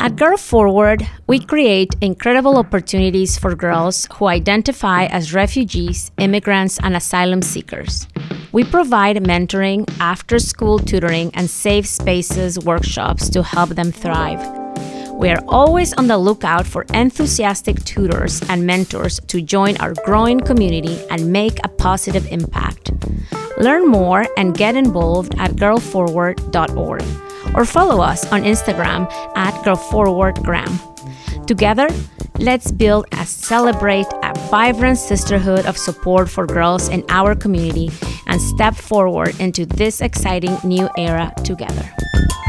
At Girl Forward, we create incredible opportunities for girls who identify as refugees, immigrants, and asylum seekers. We provide mentoring, after-school tutoring, and safe spaces workshops to help them thrive. We are always on the lookout for enthusiastic tutors and mentors to join our growing community and make a positive impact. Learn more and get involved at girlforward.org or follow us on Instagram at girlforwardgram. Together, let's build and celebrate a vibrant sisterhood of support for girls in our community and step forward into this exciting new era together.